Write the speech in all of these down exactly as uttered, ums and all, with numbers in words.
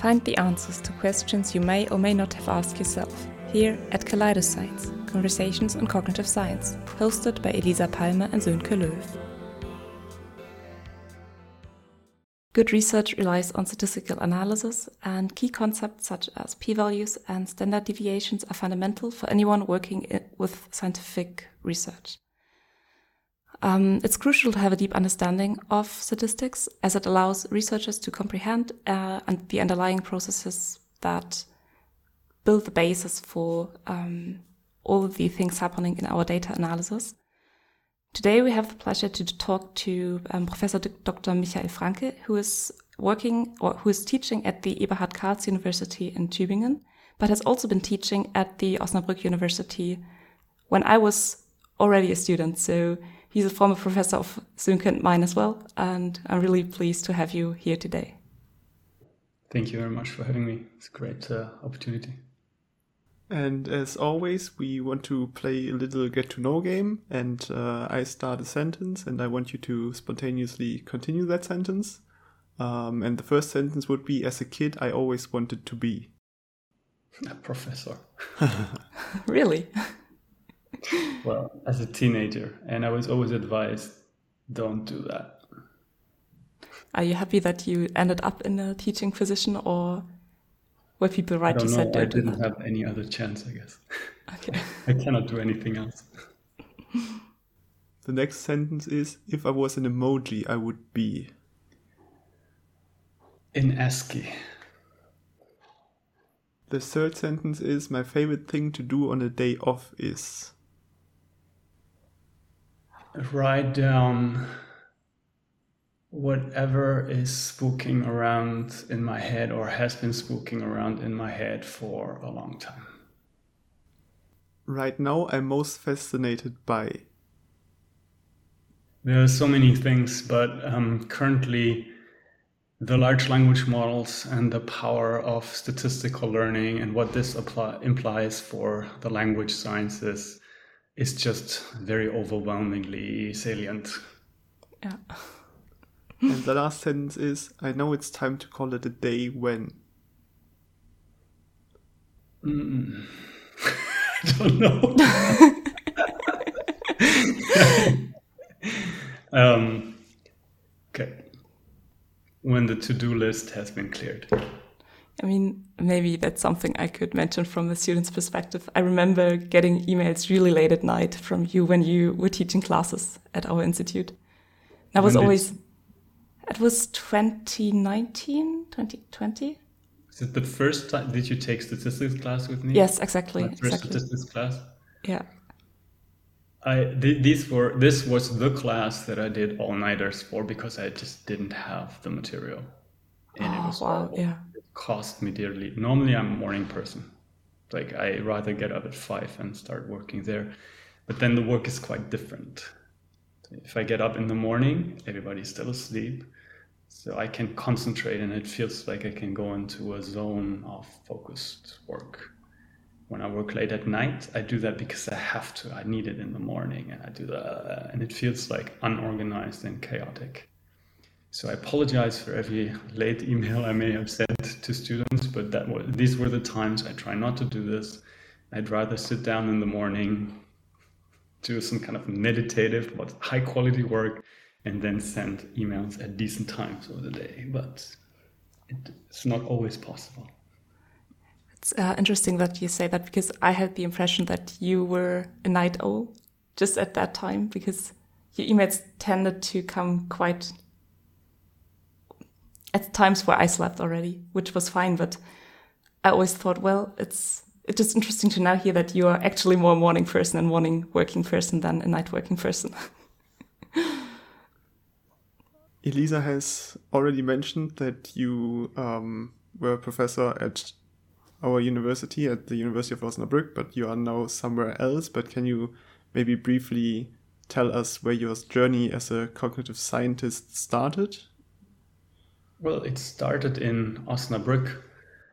Find the answers to questions you may or may not have asked yourself here at Kaleidoscience, Conversations on Cognitive Science, hosted by Elisa Palmer and Sönke Löw. Good research relies on statistical analysis, and key concepts such as p-values and standard deviations are fundamental for anyone working with scientific research. Um, it's crucial to have a deep understanding of statistics, as it allows researchers to comprehend uh, and the underlying processes that build the basis for um, all of the things happening in our data analysis. Today we have the pleasure to talk to um, Professor Doctor Michael Franke, who is working or who is teaching at the Eberhard Karls University in Tübingen, but has also been teaching at the Osnabrück University when I was already a student. So he's a former professor of Sönke and mine as well, and I'm really pleased to have you here today. Thank you very much for having me. It's a great uh, opportunity. And as always, we want to play a little get-to-know game, and uh, I start a sentence, and I want you to spontaneously continue that sentence. Um, and the first sentence would be, as a kid, I always wanted to be. A professor. Really? Well, as a teenager, and I was always advised, don't do that. Are you happy that you ended up in a teaching position, or were people right to say don't do that? I didn't have any other chance, I guess. Okay. I cannot do anything else. The next sentence is, if I was an emoji, I would be... in ASCII. The third sentence is, my favorite thing to do on a day off is... write down whatever is spooking around in my head or has been spooking around in my head for a long time. Right now, I'm most fascinated by... There are so many things, but um, currently the large language models and the power of statistical learning and what this apply, implies for the language sciences is just very overwhelmingly salient. Yeah. And the last sentence is, I know it's time to call it a day when... Mm. I don't know. um, okay. When the to-do list has been cleared. I mean, maybe that's something I could mention from the student's perspective. I remember getting emails really late at night from you when you were teaching classes at our institute. That was always... It was twenty nineteen, twenty twenty. Is it the first time? Did you take statistics class with me? Yes, exactly. My first exactly. statistics class. Yeah. I th- these were this was the class that I did all-nighters for because I just didn't have the material, and oh, it was wow, horrible. yeah. It cost me dearly. Normally, I'm a morning person. Like I rather get up at five and start working there, but then the work is quite different. If I get up in the morning, everybody's still asleep. So I can concentrate and it feels like I can go into a zone of focused work. When I work late at night, I do that because I have to. I need it in the morning and I do that. And it feels like unorganized and chaotic. So I apologize for every late email I may have sent to students, but that was, these were the times I try not to do this. I'd rather sit down in the morning, do some kind of meditative but high quality work, and then send emails at decent times of the day. But it's not always possible. It's uh, interesting that you say that, because I had the impression that you were a night owl just at that time, because your emails tended to come quite at times where I slept already, which was fine. But I always thought, well, it's It's just interesting to now hear that you are actually more a morning person and morning working person than a night working person. Elisa has already mentioned that you um, were a professor at our university, at the University of Osnabrück, but you are now somewhere else. But can you maybe briefly tell us where your journey as a cognitive scientist started? Well, it started in Osnabrück,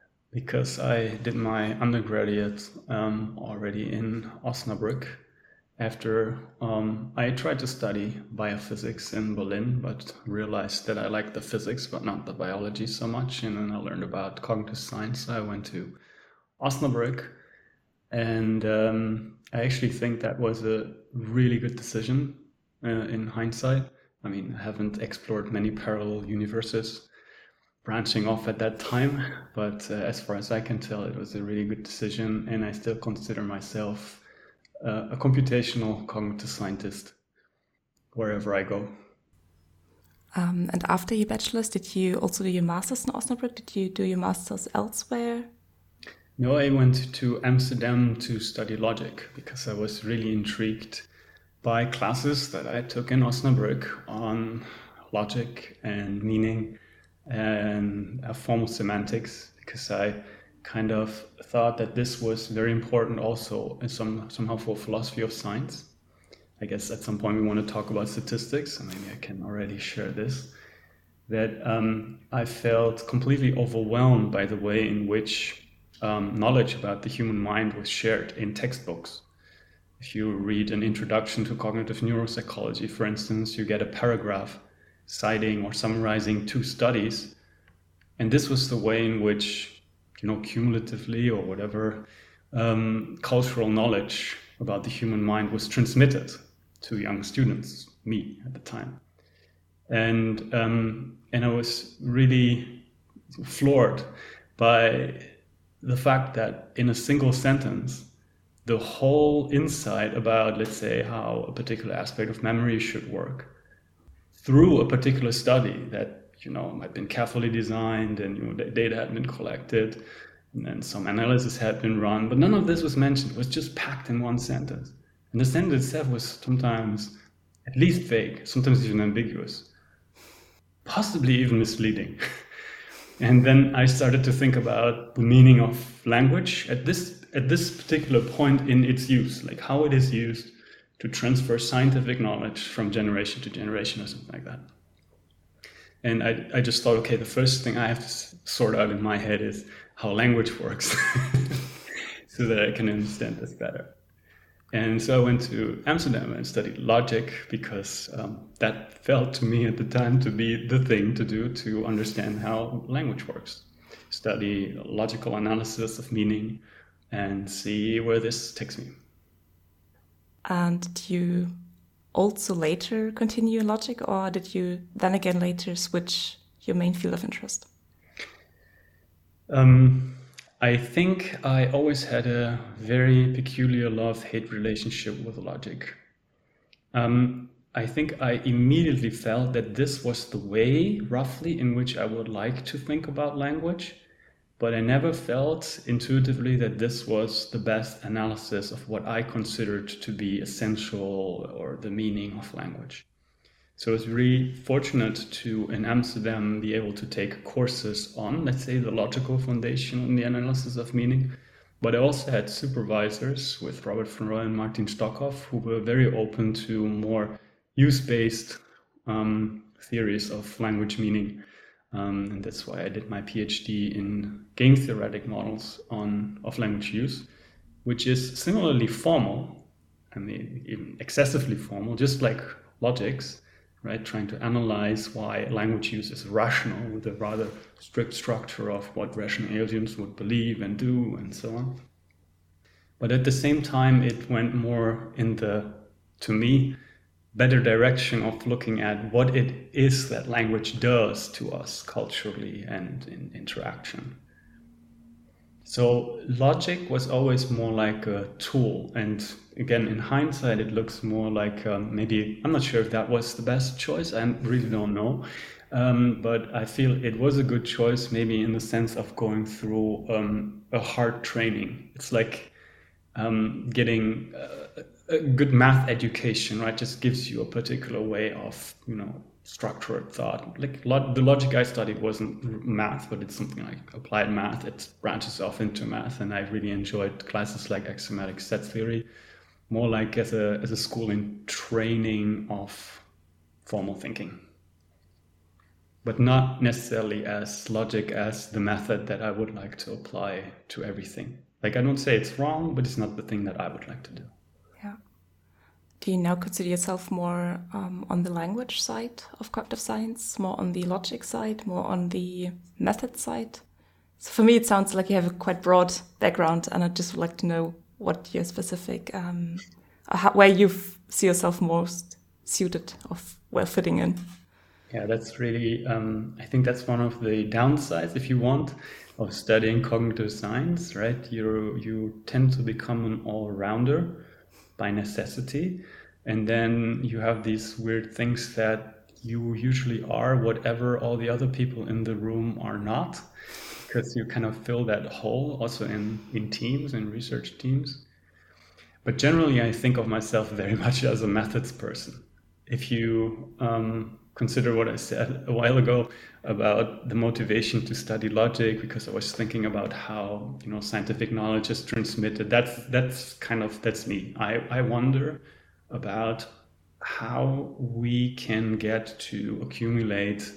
because I did my undergraduate um, already in Osnabrück, after um, I tried to study biophysics in Berlin, but realized that I liked the physics, but not the biology so much. And then I learned about cognitive science. So I went to Osnabrück, and um, I actually think that was a really good decision uh, in hindsight. I mean, I haven't explored many parallel universes branching off at that time, but uh, as far as I can tell, it was a really good decision, and I still consider myself uh, a computational cognitive scientist wherever I go. Um, and after your bachelor's, did you also do your master's in Osnabrück? Did you do your master's elsewhere? No, I went to Amsterdam to study logic because I was really intrigued by classes that I took in Osnabrück on logic and meaning and uh, formal semantics, because I kind of thought that this was very important also in some, somehow for philosophy of science. I guess at some point we want to talk about statistics, and maybe I can already share this, that um, I felt completely overwhelmed by the way in which um, knowledge about the human mind was shared in textbooks. If you read an introduction to cognitive neuropsychology, for instance, you get a paragraph citing or summarizing two studies. And this was the way in which, you know, cumulatively or whatever, um, cultural knowledge about the human mind was transmitted to young students, me at the time. And, um, and I was really floored by the fact that in a single sentence, the whole insight about, let's say, how a particular aspect of memory should work through a particular study that, you know, had been carefully designed, and, you know, the data had been collected, and then some analysis had been run, but none of this was mentioned. It was just packed in one sentence. And the sentence itself was sometimes at least vague, sometimes even ambiguous, possibly even misleading. And then I started to think about the meaning of language at this at this particular point in its use, like how it is used to transfer scientific knowledge from generation to generation or something like that. And I, I just thought, okay, the first thing I have to sort out in my head is how language works so that I can understand this better. And so I went to Amsterdam and studied logic because um, that felt to me at the time to be the thing to do to understand how language works. Study logical analysis of meaning and see where this takes me. And did you also later continue in logic, or did you then again later switch your main field of interest? Um, I think I always had a very peculiar love-hate relationship with logic. Um, I think I immediately felt that this was the way, roughly, in which I would like to think about language, but I never felt intuitively that this was the best analysis of what I considered to be essential or the meaning of language. So I was really fortunate to, in Amsterdam, be able to take courses on, let's say, the logical foundation and the analysis of meaning. But I also had supervisors with Robert van Rooyen and Martin Stockhoff who were very open to more use-based um, theories of language meaning. Um, and that's why I did my PhD in game theoretic models on of language use, which is similarly formal, I mean, even excessively formal, just like logics, right? Trying to analyze why language use is rational with a rather strict structure of what rational aliens would believe and do and so on. But at the same time, it went more in the, to me, better direction of looking at what it is that language does to us culturally and in interaction. So logic was always more like a tool. And again, in hindsight, it looks more like um, maybe, I'm not sure if that was the best choice. I really don't know. Um, but I feel it was a good choice, maybe in the sense of going through um, a hard training. It's like um, getting uh, a good math education, right? Just gives you a particular way of, you know, structured thought. Like lo- the logic I studied wasn't math, but it's something like applied math. It branches off into math, and I really enjoyed classes like axiomatic set theory, more like as a as a school in training of formal thinking, but not necessarily as logic as the method that I would like to apply to everything. Like, I don't say it's wrong, but it's not the thing that I would like to do. Yeah. do you now consider yourself more um, on the language side of cognitive science, more on the logic side, more on the method side? So for me, it sounds like you have a quite broad background, and I'd just like to know what your specific, um, how, where you see yourself most suited or well fitting in. Yeah, that's really, um, I think that's one of the downsides, if you want, of studying cognitive science, right? You you tend to become an all-rounder by necessity, and then you have these weird things that you usually are whatever all the other people in the room are not, because you kind of fill that hole also in, in teams, in research teams. But generally, I think of myself very much as a methods person. If you um, consider what I said a while ago about the motivation to study logic, because I was thinking about how, you know, scientific knowledge is transmitted. That's that's kind of that's me. I, I wonder about how we can get to accumulate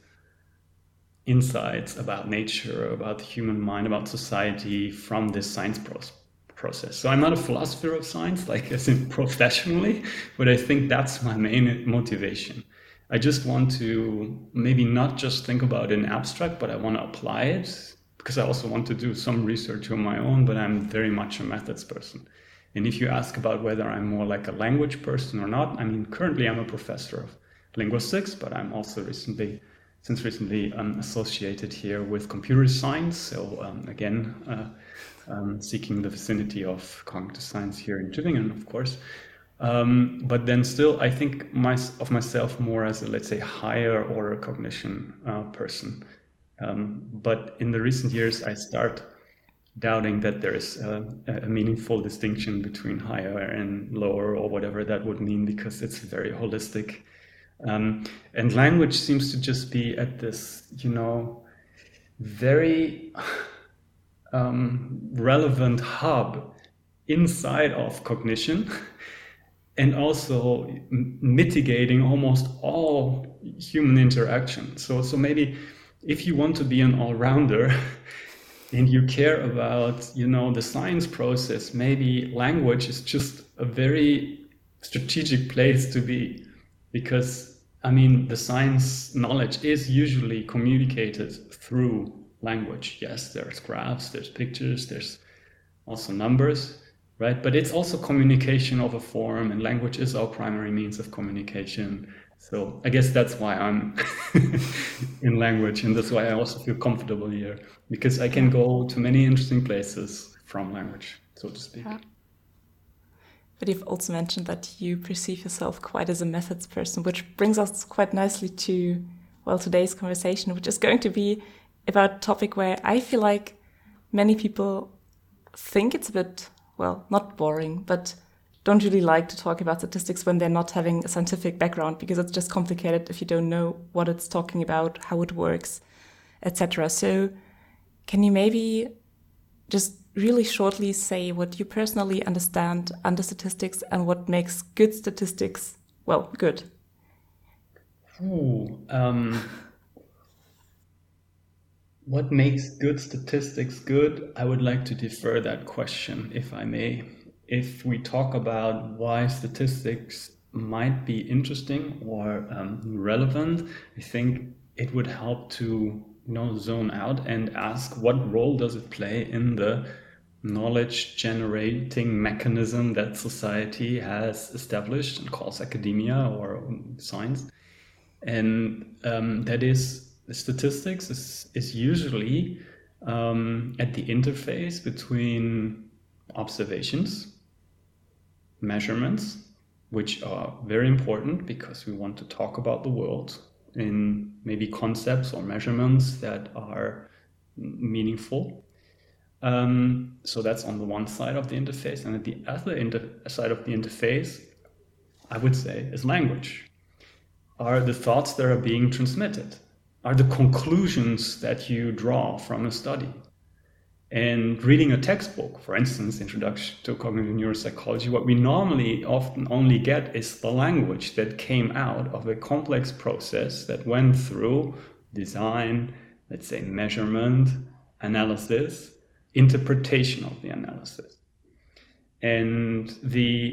insights about nature, about the human mind, about society from this science process. process. So I'm not a philosopher of science, like as in professionally, but I think that's my main motivation. I just want to maybe not just think about it in abstract, but I want to apply it, because I also want to do some research on my own, but I'm very much a methods person. And if you ask about whether I'm more like a language person or not, I mean, currently I'm a professor of linguistics, but I'm also recently, since recently, um, associated here with computer science. So um, again, uh, um, seeking the vicinity of cognitive science here in Tübingen, of course. Um, but then still, I think my, of myself more as a, let's say, higher order cognition uh, person. Um, but in the recent years, I start doubting that there is a, a meaningful distinction between higher and lower, or whatever that would mean, because it's very holistic. Um, and language seems to just be at this, you know, very um, relevant hub inside of cognition, and also mitigating almost all human interaction. So, so maybe if you want to be an all-rounder and you care about, you know, the science process, maybe language is just a very strategic place to be, because, I mean, the science knowledge is usually communicated through language. Yes, there's graphs, there's pictures, there's also numbers. Right, but it's also communication of a form, and language is our primary means of communication. So I guess that's why I'm in language, and that's why I also feel comfortable here, because I can go to many interesting places from language, so to speak. Yeah. But you've also mentioned that you perceive yourself quite as a methods person, which brings us quite nicely to, well, today's conversation, which is going to be about a topic where I feel like many people think it's a bit, well, not boring, but don't really like to talk about statistics when they're not having a scientific background, because it's just complicated if you don't know what it's talking about, how it works, et cetera. So can you maybe just really shortly say what you personally understand under statistics and what makes good statistics, well, good? Ooh, um, what makes good statistics good? I would like to defer that question, if I may. If we talk about why statistics might be interesting or um, relevant, I think it would help to, you know, zone out and ask, what role does it play in the knowledge generating mechanism that society has established and calls academia or science? And um, that is, statistics is, is usually um, at the interface between observations, measurements, which are very important because we want to talk about the world in maybe concepts or measurements that are meaningful. Um, so that's on the one side of the interface. And at the other inter- side of the interface, I would say, is language. Are the thoughts that are being transmitted, are the conclusions that you draw from a study. And reading a textbook, for instance, Introduction to Cognitive Neuropsychology, what we normally often only get is the language that came out of a complex process that went through design, let's say measurement, analysis, interpretation of the analysis. And the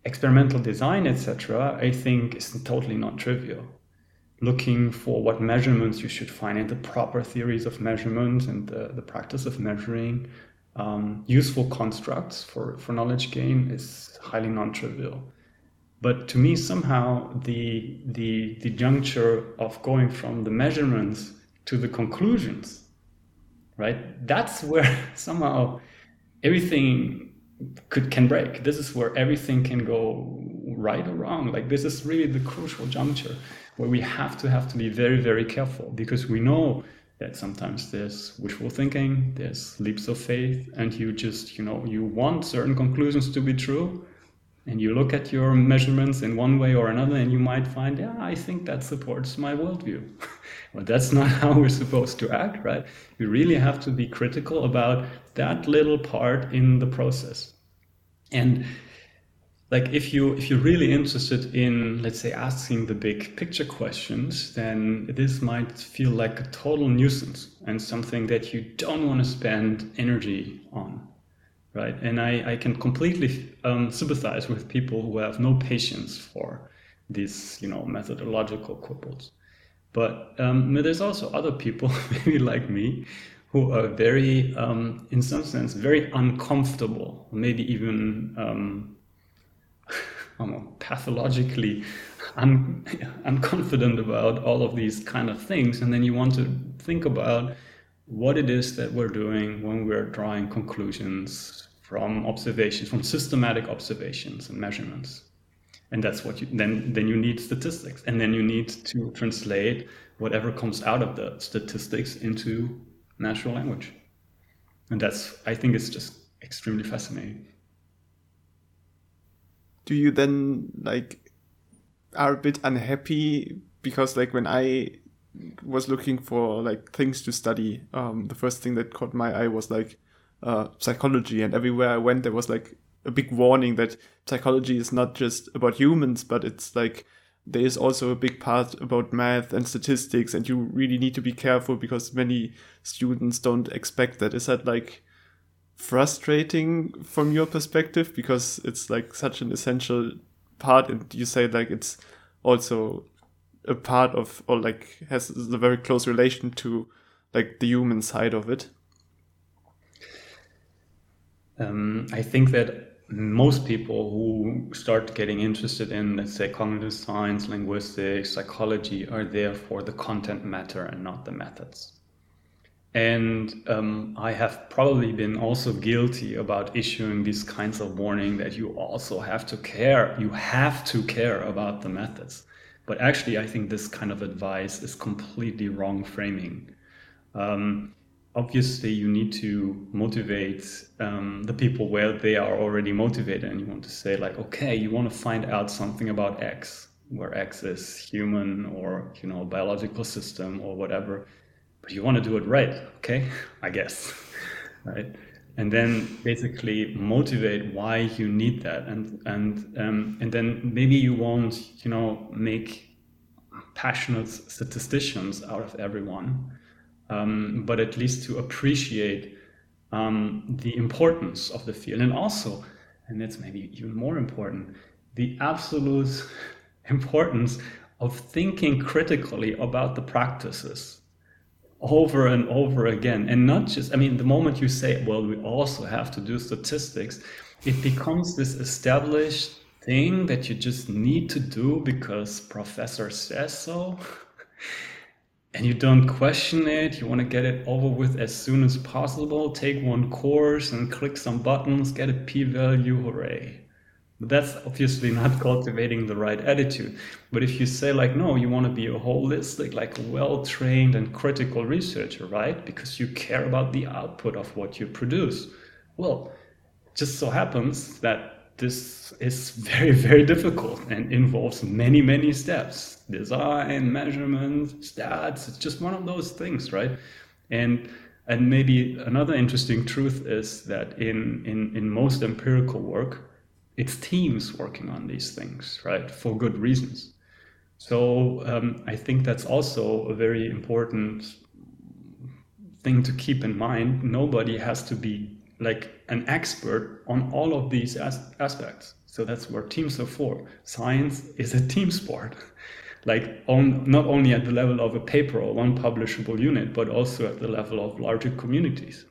experimental design, et cetera, I think is totally not trivial. Looking for what measurements you should find and the proper theories of measurement and the, the practice of measuring um, useful constructs for, for knowledge gain is highly non-trivial. But to me, somehow, the, the, the juncture of going from the measurements to the conclusions, right? That's where somehow everything could can break. This is where everything can go right or wrong. Like, this is really the crucial juncture where we have to have to be very, very careful, because we know that sometimes there's wishful thinking, there's leaps of faith, and you just, you know, you want certain conclusions to be true, and you look at your measurements in one way or another, and you might find, yeah, I think that supports my worldview. But that's not how we're supposed to act, right? We really have to be critical about that little part in the process. And like, if you if you're really interested in, let's say, asking the big picture questions, then this might feel like a total nuisance and something that you don't want to spend energy on, right? And I, I can completely um, sympathize with people who have no patience for these, you know, methodological quibbles. But um, there's also other people, maybe like me, who are very, um, in some sense, very uncomfortable, maybe even um, um, pathologically un- unconfident about all of these kind of things. And then you want to think about what it is that we're doing when we're drawing conclusions from observations, from systematic observations and measurements. And that's what you then then you need statistics, and then you need to translate whatever comes out of the statistics into natural language. And that's, I think it's just extremely fascinating. Do you then like are a bit unhappy because, like, when I was looking for like things to study, um, the first thing that caught my eye was like uh, psychology, and everywhere I went there was like a big warning that psychology is not just about humans, but it's like there is also a big part about math and statistics, and you really need to be careful because many students don't expect that. Is that like frustrating from your perspective, because it's like such an essential part, and you say like it's also a part of, or like has a very close relation to like the human side of it? Um, I think that most people who start getting interested in, let's say, cognitive science, linguistics, psychology, are there for the content matter and not the methods. And um, I have probably been also guilty about issuing these kinds of warning that you also have to care, you have to care about the methods. But actually, I think this kind of advice is completely wrong framing. Um, Obviously, you need to motivate um, the people where they are already motivated, and you want to say like, okay, you want to find out something about X, where X is human or, you know, biological system or whatever, but you want to do it right, okay? I guess, right? And then basically motivate why you need that, and and um, and then maybe you won't, you know, make passionate statisticians out of everyone. Um, but at least to appreciate um, the importance of the field, and also, and that's maybe even more important, the absolute importance of thinking critically about the practices over and over again. And not just, I mean, the moment you say, well, we also have to do statistics, it becomes this established thing that you just need to do because professor says so. And you don't question it, you want to get it over with as soon as possible, take one course and click some buttons, get a p-value, hooray. But that's obviously not cultivating the right attitude. But if you say like, no, you want to be a holistic, like well-trained and critical researcher, right? Because you care about the output of what you produce. Well, it just so happens that this is very, very difficult and involves many, many steps. Design, measurement, stats, it's just one of those things, right? And and maybe another interesting truth is that in, in, in most empirical work, it's teams working on these things, right? For good reasons. So um, I think that's also a very important thing to keep in mind. Nobody has to be like an expert on all of these as- aspects. So that's where teams are for. Science is a team sport. Like on, not only at the level of a paper or one publishable unit, but also at the level of larger communities.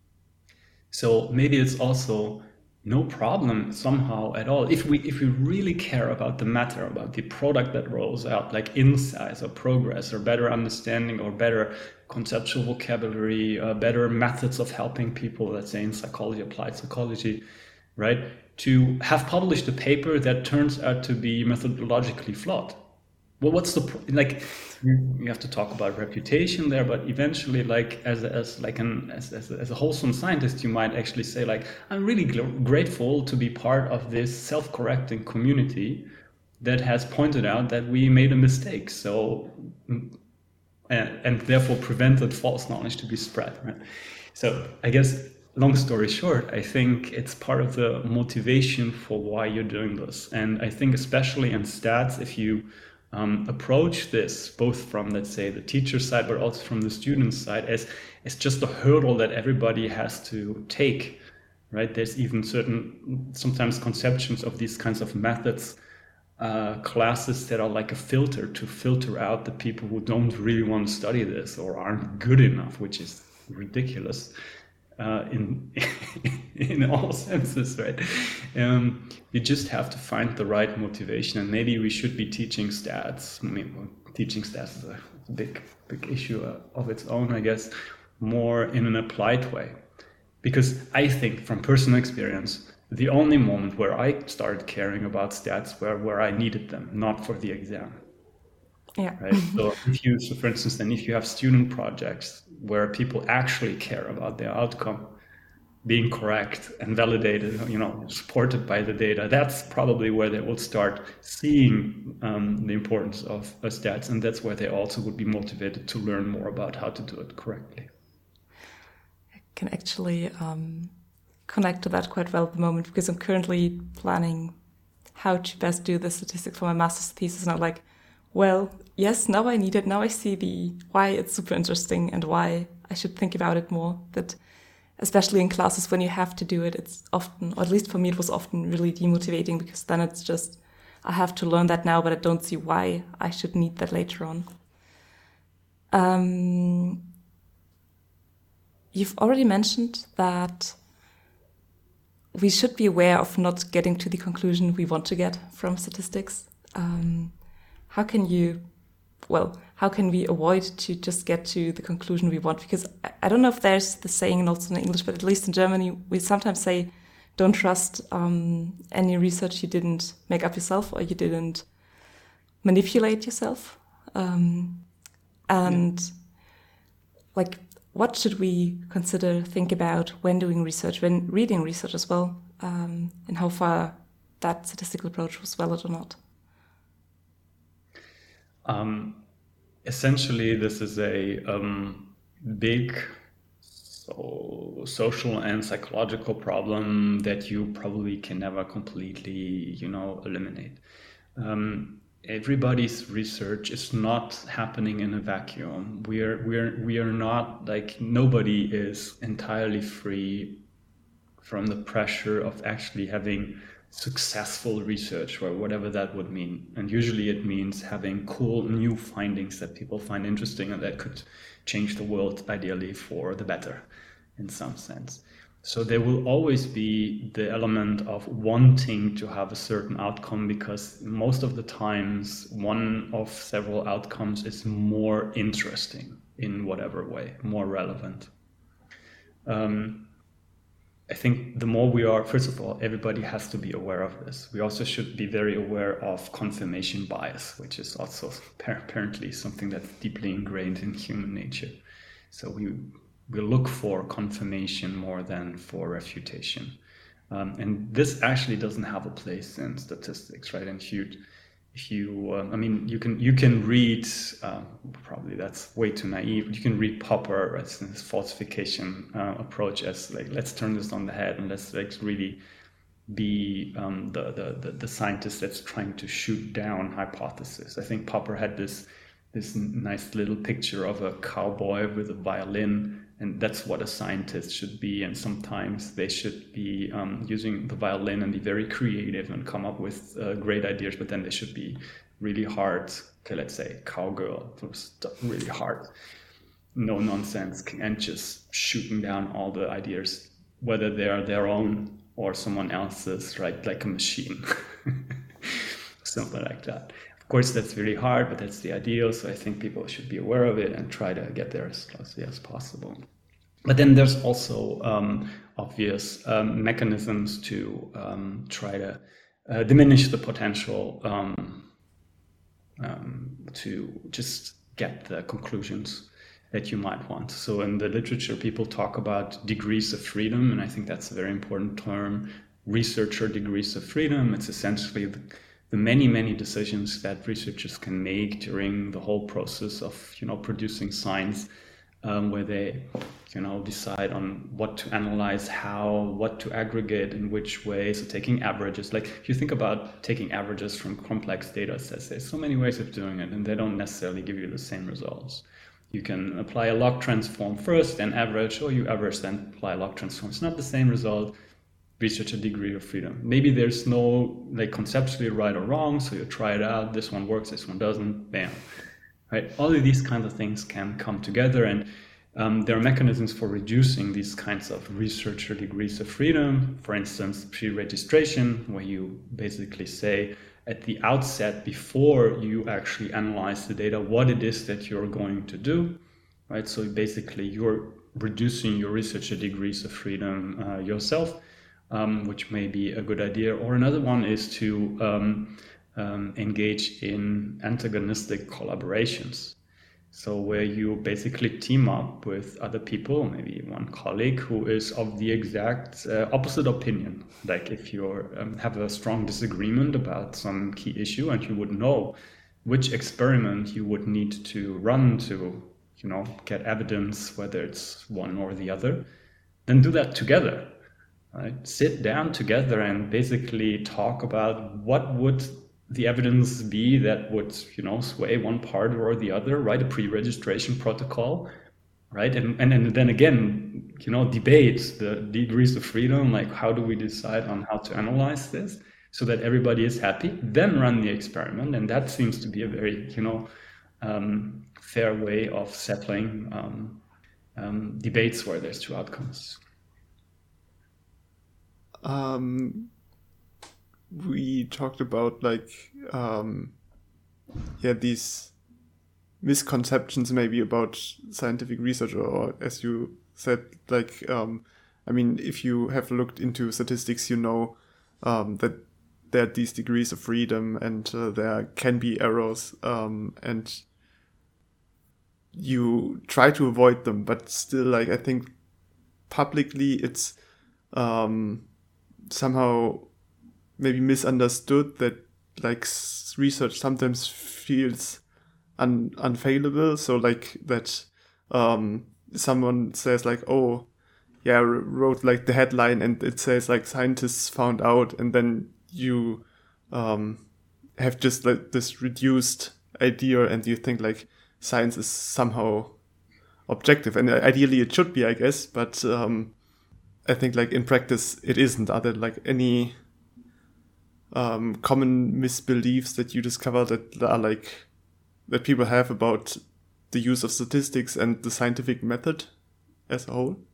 So maybe it's also no problem somehow at all. If we if we really care about the matter, about the product that rolls out, like insights or progress or better understanding or better conceptual vocabulary, uh, better methods of helping people, let's say in psychology, applied psychology, right? To have published a paper that turns out to be methodologically flawed. Well, what's the like? You have to talk about reputation there, but eventually, like as as like an as as a, as a wholesome scientist, you might actually say like, I'm really gl- grateful to be part of this self-correcting community that has pointed out that we made a mistake. So, and, and therefore prevented false knowledge to be spread. Right? So, I guess long story short, I think it's part of the motivation for why you're doing this, and I think especially in stats, if you Um, approach this both from, let's say, the teacher side, but also from the student side, as as just a hurdle that everybody has to take, right? There's even certain sometimes conceptions of these kinds of methods, uh, classes that are like a filter to filter out the people who don't really want to study this or aren't good enough, which is ridiculous. Uh, in in all senses, right? Um, you just have to find the right motivation, and maybe we should be teaching stats. I mean, well, teaching stats is a big, big issue of its own, I guess, more in an applied way. Because I think, from personal experience, the only moment where I started caring about stats were where I needed them, not for the exam. Yeah. Right. So if you, so for instance, then if you have student projects where people actually care about their outcome being correct and validated, you know, supported by the data, that's probably where they will start seeing um, the importance of uh, stats, and that's where they also would be motivated to learn more about how to do it correctly. I can actually um, connect to that quite well at the moment, because I'm currently planning how to best do the statistics for my master's thesis, and I'm like, well, yes, now I need it. Now I see the why it's super interesting and why I should think about it more. That especially in classes when you have to do it, it's often, or at least for me, it was often really demotivating, because then it's just, I have to learn that now, but I don't see why I should need that later on. Um, you've already mentioned that we should be aware of not getting to the conclusion we want to get from statistics. Um, How can you, well, how can we avoid to just get to the conclusion we want? Because I don't know if there's the saying also in English, but at least in Germany, we sometimes say, don't trust um, any research you didn't make up yourself or you didn't manipulate yourself. Um, and yeah. like, what should we consider, think about when doing research, when reading research as well, um, and how far that statistical approach was valid or not? Um, essentially, this is a um, big so, social and psychological problem that you probably can never completely, you know, eliminate. Um, everybody's research is not happening in a vacuum. We are, we are, we are not like nobody is entirely free from the pressure of actually having successful research, or whatever that would mean. And usually it means having cool new findings that people find interesting and that could change the world, ideally for the better in some sense. So there will always be the element of wanting to have a certain outcome, because most of the times one of several outcomes is more interesting in whatever way, more relevant. Um, I think the more we are, first of all, everybody has to be aware of this. We also should be very aware of confirmation bias, which is also apparently something that's deeply ingrained in human nature. So we we look for confirmation more than for refutation. Um, and this actually doesn't have a place in statistics, right? And if you, if you um, I mean, you can you can read, um, probably that's way too naive, but you can read Popper, right, this falsification uh, approach as like, let's turn this on the head and let's like really be um, the, the, the, the scientist that's trying to shoot down hypothesis. I think Popper had this this nice little picture of a cowboy with a violin and that's what a scientist should be. And sometimes they should be um, using the violin and be very creative and come up with uh, great ideas, but then they should be really hard. Okay, let's say cowgirl, really hard, no nonsense, and just shooting down all the ideas, whether they are their own or someone else's, right? Like a machine, something like that. Of course, that's really hard, but that's the ideal. So I think people should be aware of it and try to get there as closely as possible. But then there's also um, obvious um, mechanisms to um, try to uh, diminish the potential um, um, to just get the conclusions that you might want. So in the literature, people talk about degrees of freedom, and I think that's a very important term. Researcher degrees of freedom. It's essentially the, the many, many decisions that researchers can make during the whole process of, you know, producing science, um, where they, you know, decide on what to analyze, how, what to aggregate, in which way. So taking averages, like if you think about taking averages from complex data sets, there's so many ways of doing it, and they don't necessarily give you the same results. You can apply a log transform first, then average, or you average, then apply a log transform. It's not the same result. Research a degree of freedom. Maybe there's no like conceptually right or wrong, so you try it out. This one works, this one doesn't. Bam, right? All of these kinds of things can come together, and um, there are mechanisms for reducing these kinds of researcher degrees of freedom. For instance, pre-registration, where you basically say at the outset, before you actually analyze the data, what it is that you're going to do, right? So basically, you're reducing your researcher degrees of freedom uh, yourself. Um, which may be a good idea. Or another one is to um, um, engage in antagonistic collaborations. So where you basically team up with other people, maybe one colleague who is of the exact uh, opposite opinion. Like if you um, have a strong disagreement about some key issue and you would know which experiment you would need to run to, you know, get evidence, whether it's one or the other, then do that together. Right? Sit down together and basically talk about what would the evidence be that would, you know, sway one part or the other, write a pre-registration protocol, right? And, and, and then again, you know, debate the degrees of freedom, like how do we decide on how to analyze this so that everybody is happy, then run the experiment. And that seems to be a very, you know, um, fair way of settling um, um, debates where there's two outcomes. Um, we talked about like, um, yeah, these misconceptions maybe about scientific research, or, or as you said, like, um, I mean, if you have looked into statistics, you know, um, that there are these degrees of freedom and uh, there can be errors, um, and you try to avoid them, but still, like, I think publicly it's, um, somehow maybe misunderstood that like research sometimes feels un- unfailable. So like that um, someone says like, oh yeah, I wrote like the headline and it says like scientists found out, and then you um, have just like this reduced idea and you think like science is somehow objective, and ideally it should be, I guess, but um, I think like in practice it isn't. Are there like any um, common misbeliefs that you discover that are like that people have about the use of statistics and the scientific method as a whole?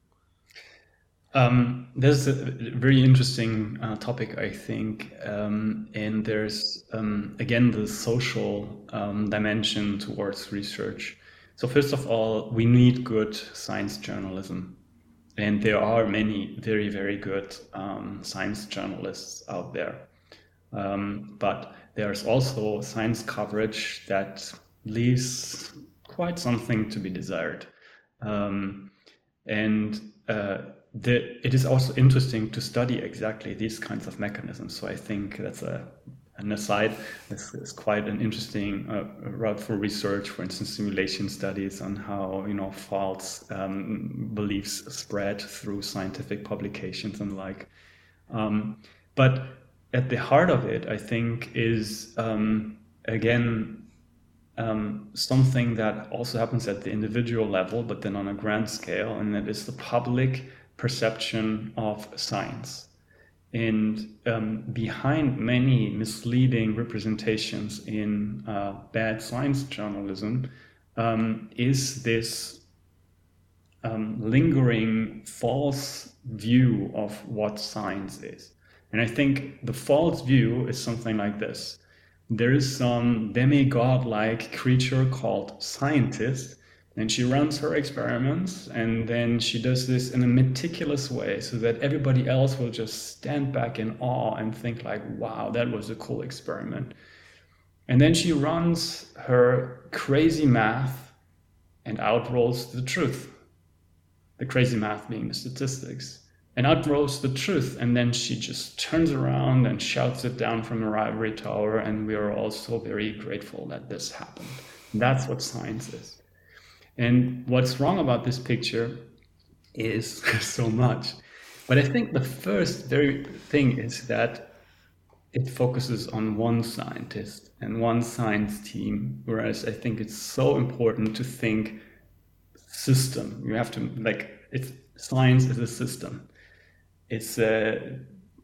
Um, there's a very interesting uh, topic, I think, um, and there's um, again the social um, dimension towards research. So first of all, we need good science journalism. And there are many very, very good um, science journalists out there. Um, but there's also science coverage that leaves quite something to be desired. Um, and uh, the, it is also interesting to study exactly these kinds of mechanisms. So I think that's a, an aside. This is quite an interesting uh, route for research, for instance, simulation studies on how, you know, false um, beliefs spread through scientific publications and the like. Um, but at the heart of it, I think, is, um, again, um, something that also happens at the individual level, but then on a grand scale, and that is the public perception of science. And um, behind many misleading representations in uh, bad science journalism um, is this um, lingering false view of what science is. And I think the false view is something like this. There is some demigod-like creature called scientist, and she runs her experiments, and then she does this in a meticulous way so that everybody else will just stand back in awe and think like, wow, that was a cool experiment. And then she runs her crazy math and out rolls the truth. The crazy math being the statistics. And out rolls the truth, and then she just turns around and shouts it down from her ivory tower, and we are all so very grateful that this happened. That's what science is. And what's wrong about this picture is so much. But I think the first very thing is that it focuses on one scientist and one science team, whereas I think it's so important to think system. You have to, like, it's science is a system. It's a,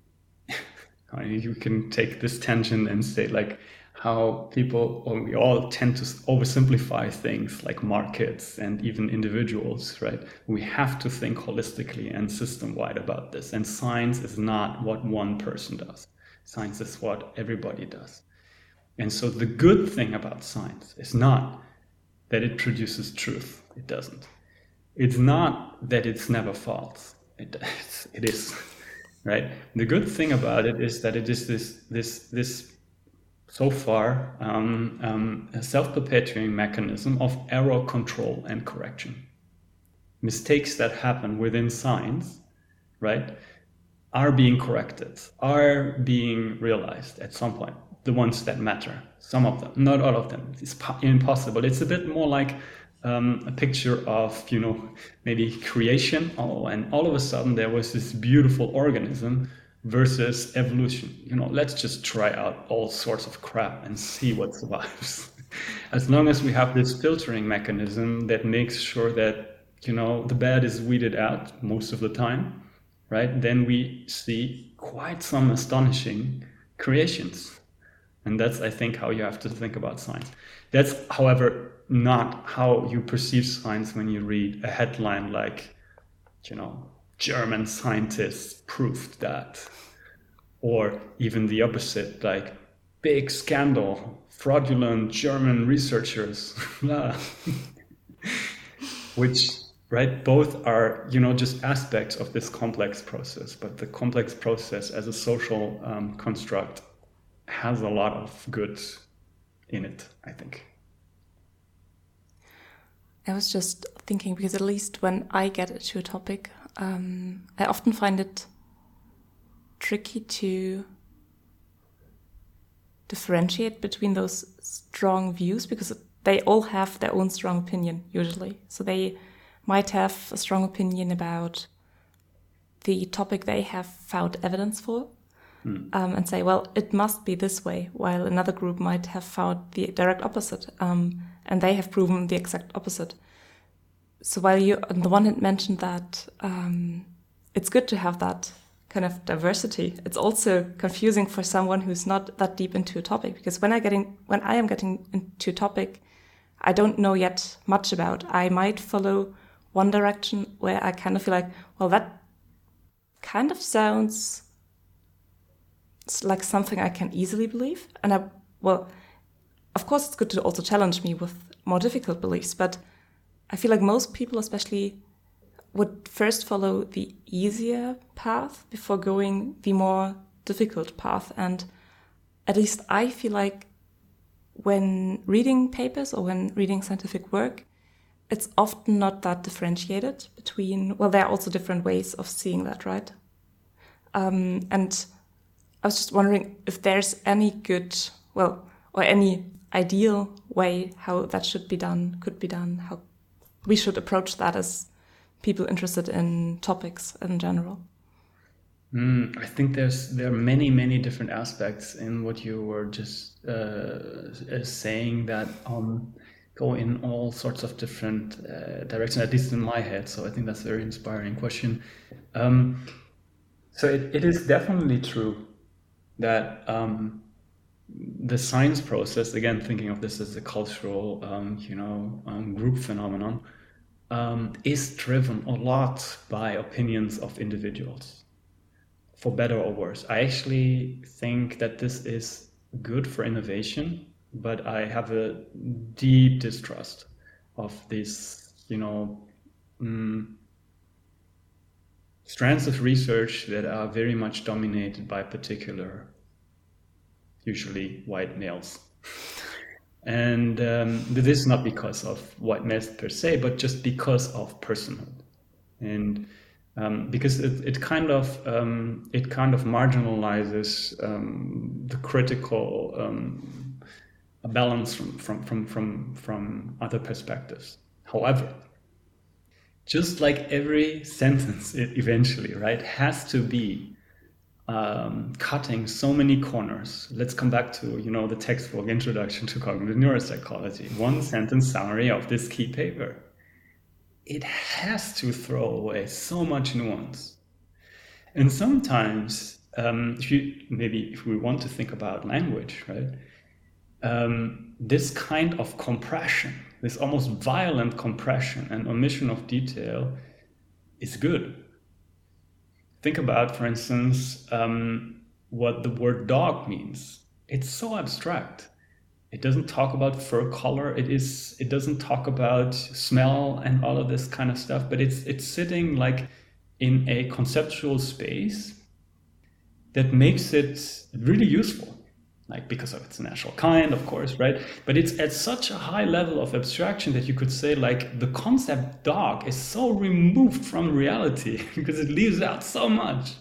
you can take this tangent and say like how people, or we all tend to oversimplify things like markets and even individuals, right? We have to think holistically and system-wide about this. And science is not what one person does. Science is what everybody does. And so the good thing about science is not that it produces truth. It doesn't. It's not that it's never false. It, it is, right? The good thing about it is that it is this, this, this so far, um, um, a self-perpetuating mechanism of error control and correction. Mistakes that happen within science, right, are being corrected, are being realized at some point. The ones that matter, some of them, not all of them. It's impossible. It's a bit more like Um, a picture of, you know, maybe creation, oh, and all of a sudden there was this beautiful organism versus evolution. You know, let's just try out all sorts of crap and see what survives. As long as we have this filtering mechanism that makes sure that, you know, the bad is weeded out most of the time, right? Then we see quite some astonishing creations. And that's, I think, how you have to think about science. That's, however, not how you perceive science when you read a headline like, you know, German scientists proved that. Or even the opposite, like, big scandal, fraudulent German researchers, which, right, both are, you know, just aspects of this complex process. But the complex process as a social um, construct has a lot of good in it, I think. I was just thinking, because at least when I get into a topic, um, I often find it tricky to differentiate between those strong views, because they all have their own strong opinion, usually. So they might have a strong opinion about the topic they have found evidence for, mm. um, and say, well, it must be this way, while another group might have found the direct opposite. Um, And they have proven the exact opposite. So while you, on the one hand, mentioned that um, it's good to have that kind of diversity, it's also confusing for someone who's not that deep into a topic. Because when I getting, when I am getting into a topic I don't know yet much about, I might follow one direction where I kind of feel like, well, that kind of sounds like something I can easily believe. And I, well, of course, it's good to also challenge me with more difficult beliefs, but I feel like most people especially would first follow the easier path before going the more difficult path. And at least I feel like when reading papers or when reading scientific work, it's often not that differentiated between, well, there are also different ways of seeing that, right? Um, and I was just wondering if there's any good, well, or any ideal way how that should be done, could be done, how we should approach that as people interested in topics in general. Mm, I think there's there are many many different aspects in what you were just uh, saying that um, go in all sorts of different uh, directions, at least in my head. So I think that's a very inspiring question. Um, so it, it is definitely true that um, the science process, again, thinking of this as a cultural, um, you know, um, group phenomenon, um, is driven a lot by opinions of individuals, for better or worse. I actually think that this is good for innovation, but I have a deep distrust of these, you know, mm, strands of research that are very much dominated by particular, usually white males. And um, this is not because of white males per se, but just because of personhood. And um, because it, it kind of um, it kind of marginalizes um, the critical um, balance from, from from from from other perspectives. However, just like every sentence, it eventually, right, has to be um, cutting so many corners. Let's come back to, you know, the textbook Introduction to Cognitive Neuropsychology. One sentence summary of this key paper. It has to throw away so much nuance. And sometimes, um, if you, maybe if we want to think about language, right, um, this kind of compression, this almost violent compression and omission of detail is good. Think about, for instance, um, what the word dog means. It's so abstract. It doesn't talk about fur color. It is. It doesn't talk about smell and all of this kind of stuff. But it's it's sitting like in a conceptual space that makes it really useful, like because of its natural kind, of course, right? But it's at such a high level of abstraction that you could say like the concept dog is so removed from reality because it leaves out so much.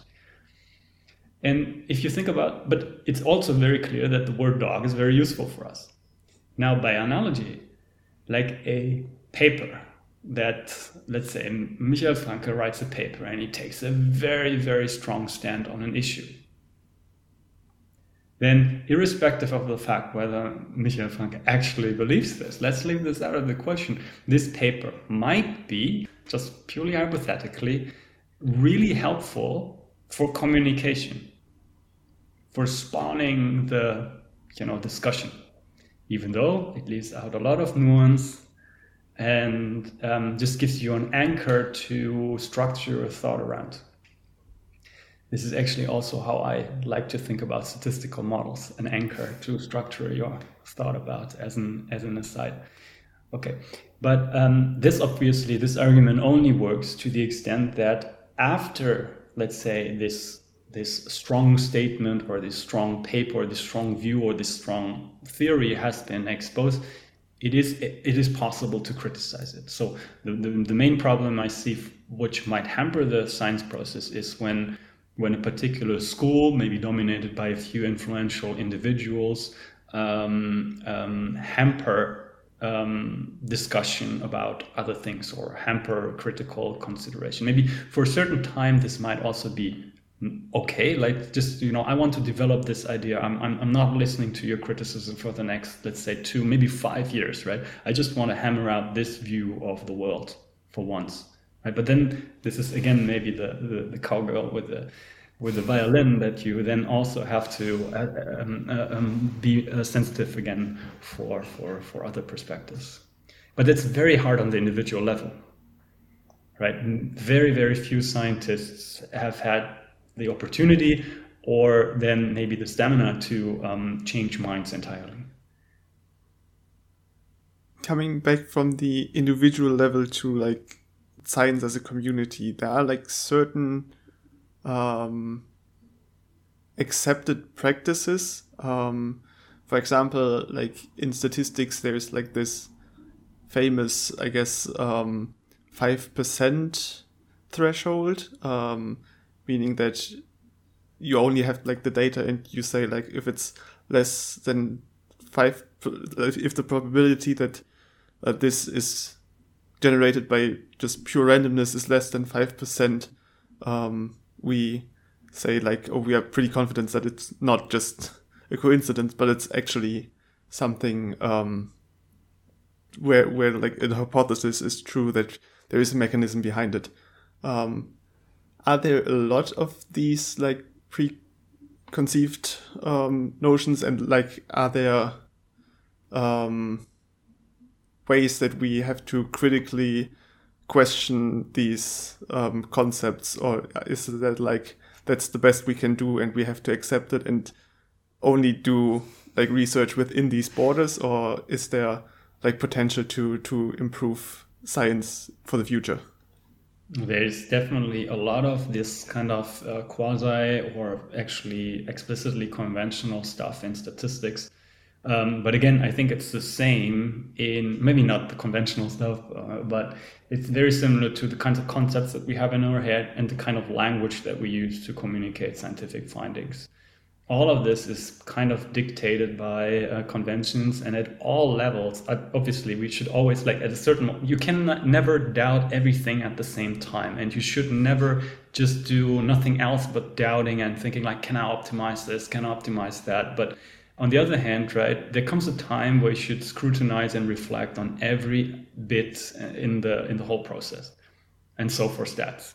And if you think about, but it's also very clear that the word dog is very useful for us. Now, by analogy, like a paper that, let's say, Michael Franke writes a paper and he takes a very, very strong stand on an issue. Then, irrespective of the fact whether Michael Franke actually believes this, let's leave this out of the question. This paper might be, just purely hypothetically, really helpful for communication, for spawning the, you know, discussion, even though it leaves out a lot of nuance and um, just gives you an anchor to structure your thought around. This is actually also how I like to think about statistical models, an anchor to structure your thought about, as an as an aside. Okay, but um, this obviously, this argument only works to the extent that after, let's say, this this strong statement or this strong paper or this strong view or this strong theory has been exposed, it is it, it is possible to criticize it. So the, the, the main problem I see, which might hamper the science process, is when when a particular school, maybe dominated by a few influential individuals, um, um, hamper um, discussion about other things or hamper critical consideration. Maybe for a certain time, this might also be okay. Like just, you know, I want to develop this idea. I'm, I'm, I'm not listening to your criticism for the next, let's say, two, maybe five years, right? I just want to hammer out this view of the world for once. Right, but then this is again maybe the, the, the cowgirl with the with the violin, that you then also have to uh, um, uh, um, be uh, sensitive again for, for for other perspectives. But it's very hard on the individual level, right? And very very few scientists have had the opportunity or then maybe the stamina to um, change minds entirely. Coming back from the individual level to like science as a community, there are like certain um, accepted practices. Um, for example, like in statistics, there's like this famous, I guess, um, five percent threshold, um, meaning that you only have like the data and you say like if it's less than five, if the probability that uh, this is generated by just pure randomness is less than five percent, um, we say like, oh, we are pretty confident that it's not just a coincidence, but it's actually something um, where where like the hypothesis is true, that there is a mechanism behind it. Um, are there a lot of these like preconceived um, notions, and like are there um, ways that we have to critically question these um, concepts, or is that like that's the best we can do and we have to accept it and only do like research within these borders, or is there like potential to to improve science for the future? There's definitely a lot of this kind of uh, quasi or actually explicitly conventional stuff in statistics. Um, but again, I think it's the same in, maybe not the conventional stuff, uh, but it's very similar to the kinds of concepts that we have in our head and the kind of language that we use to communicate scientific findings. All of this is kind of dictated by uh, conventions, and at all levels. Uh, obviously, we should always, like at a certain moment, you can never doubt everything at the same time, and you should never just do nothing else but doubting and thinking like, can I optimize this? Can I optimize that? But on the other hand, right, there comes a time where you should scrutinize and reflect on every bit in the in the whole process, and so for stats.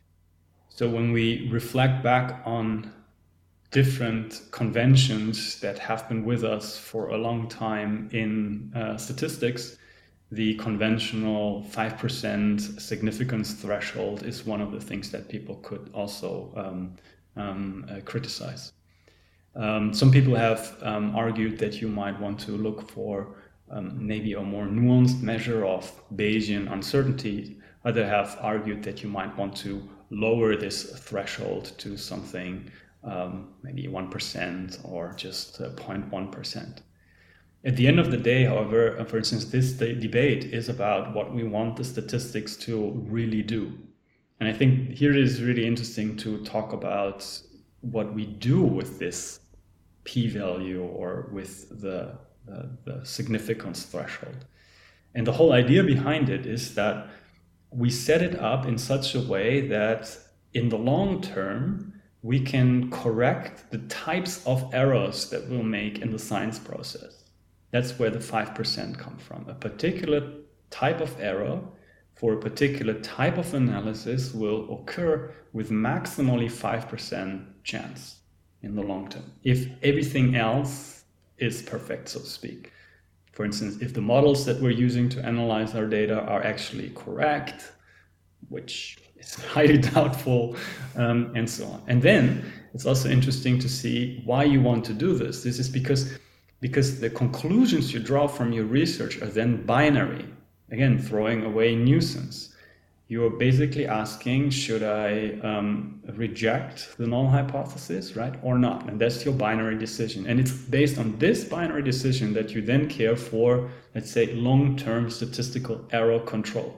So when we reflect back on different conventions that have been with us for a long time in uh, statistics, the conventional five percent significance threshold is one of the things that people could also um, um, uh, criticize. Um, some people have um, argued that you might want to look for um, maybe a more nuanced measure of Bayesian uncertainty. Others have argued that you might want to lower this threshold to something Um, maybe one percent or just uh, zero point one percent. At the end of the day, however, uh, for instance, this de- debate is about what we want the statistics to really do. And I think here it is really interesting to talk about what we do with this p-value or with the, the, the significance threshold. And the whole idea behind it is that we set it up in such a way that in the long term, we can correct the types of errors that we'll make in the science process. That's where the five percent come from. A particular type of error for a particular type of analysis will occur with maximally five percent chance in the long term, if everything else is perfect, so to speak. For instance, if the models that we're using to analyze our data are actually correct, which it's highly doubtful, um, and so on. And then it's also interesting to see why you want to do this. This is because, because the conclusions you draw from your research are then binary. Again, throwing away nuisance. You're basically asking, should I um, reject the null hypothesis, right, or not? And that's your binary decision. And it's based on this binary decision that you then care for, let's say, long-term statistical error control.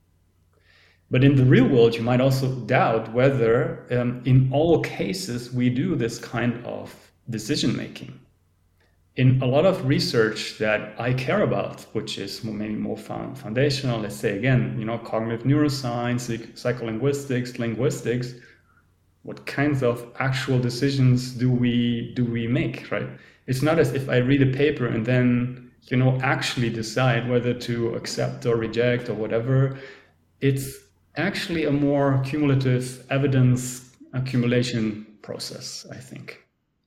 But in the real world, you might also doubt whether um, in all cases we do this kind of decision making. In a lot of research that I care about, which is maybe more foundational, let's say again, you know, cognitive neuroscience, psycholinguistics, linguistics, what kinds of actual decisions do we do we make, right? It's not as if I read a paper and then, you know, actually decide whether to accept or reject or whatever. It's actually a more cumulative evidence accumulation process, I think.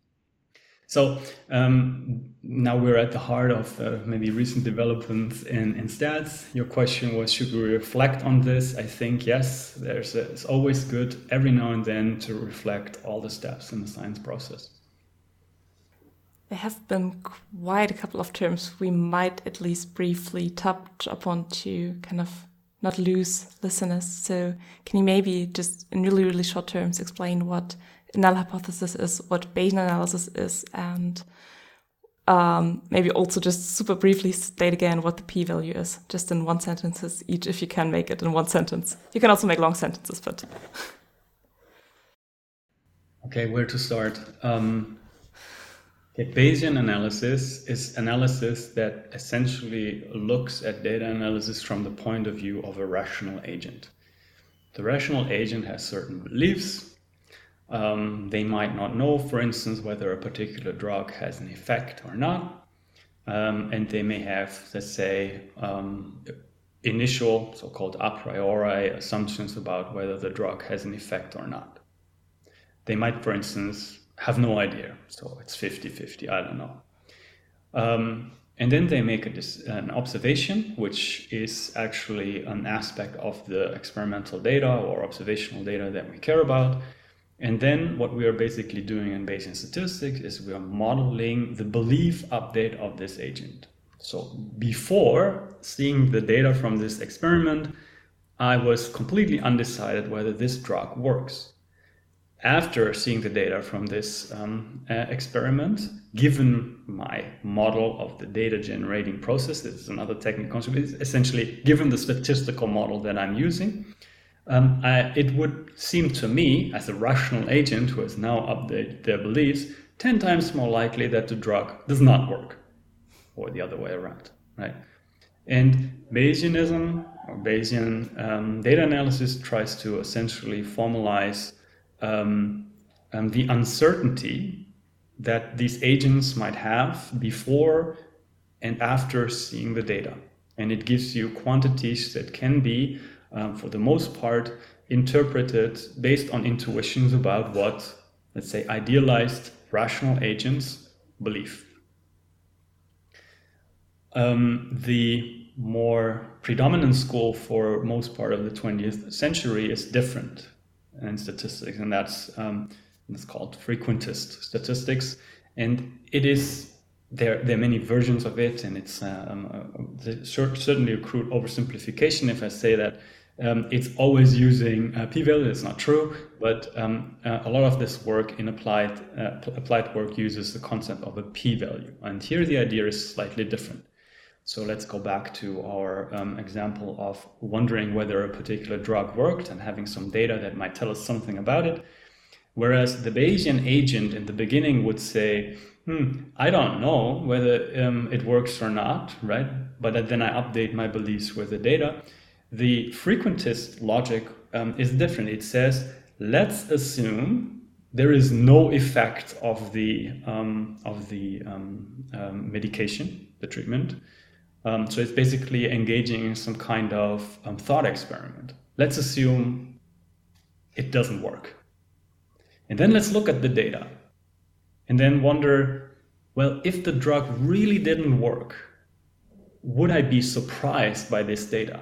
So um, now we're at the heart of uh, maybe recent developments in, in stats. Your question was, should we reflect on this? I think yes, there's a, it's always good every now and then to reflect all the steps in the science process. There have been quite a couple of terms we might at least briefly touch upon to kind of not lose listeners. So can you maybe just in really, really short terms explain what a null hypothesis is, what Bayesian analysis is, and um, maybe also just super briefly state again what the p-value is, just in one sentence each, if you can make it in one sentence. You can also make long sentences, but... Okay, where to start? Um... Okay, Bayesian analysis is analysis that essentially looks at data analysis from the point of view of a rational agent. The rational agent has certain beliefs, Um, they might not know, for instance, whether a particular drug has an effect or not. Um, and they may have, let's say, um, initial, so-called a priori assumptions about whether the drug has an effect or not. They might, for instance, have no idea. So it's fifty-fifty, I don't know. Um, and then they make a, an observation, which is actually an aspect of the experimental data or observational data that we care about. And then what we are basically doing in Bayesian statistics is we are modeling the belief update of this agent. So before seeing the data from this experiment, I was completely undecided whether this drug works. After seeing the data from this um, uh, experiment, given my model of the data generating process, this is another technical concept, essentially given the statistical model that I'm using, Um, I, it would seem to me, as a rational agent who has now updated their beliefs, ten times more likely that the drug does not work, or the other way around, right? And Bayesianism, or Bayesian um, data analysis, tries to essentially formalize um, um, the uncertainty that these agents might have before and after seeing the data. And it gives you quantities that can be Um, for the most part, interpreted based on intuitions about what, let's say, idealized rational agents believe. Um, the more predominant school for most part of the twentieth century is different in statistics, and that's um, it's called frequentist statistics. And it is There, there are many versions of it, and it's um, uh, certainly a crude oversimplification if I say that um, it's always using uh, p-value. It's not true, but um, uh, a lot of this work in applied uh, applied work uses the concept of a p-value, and here the idea is slightly different. So let's go back to our um, example of wondering whether a particular drug worked and having some data that might tell us something about it. Whereas the Bayesian agent in the beginning would say, hmm, I don't know whether um, it works or not, right? But then I update my beliefs with the data. The frequentist logic um, is different. It says, let's assume there is no effect of the, um, of the um, um, medication, the treatment. Um, so it's basically engaging in some kind of um, thought experiment. Let's assume it doesn't work. And then let's look at the data and then wonder, well, if the drug really didn't work, would I be surprised by this data?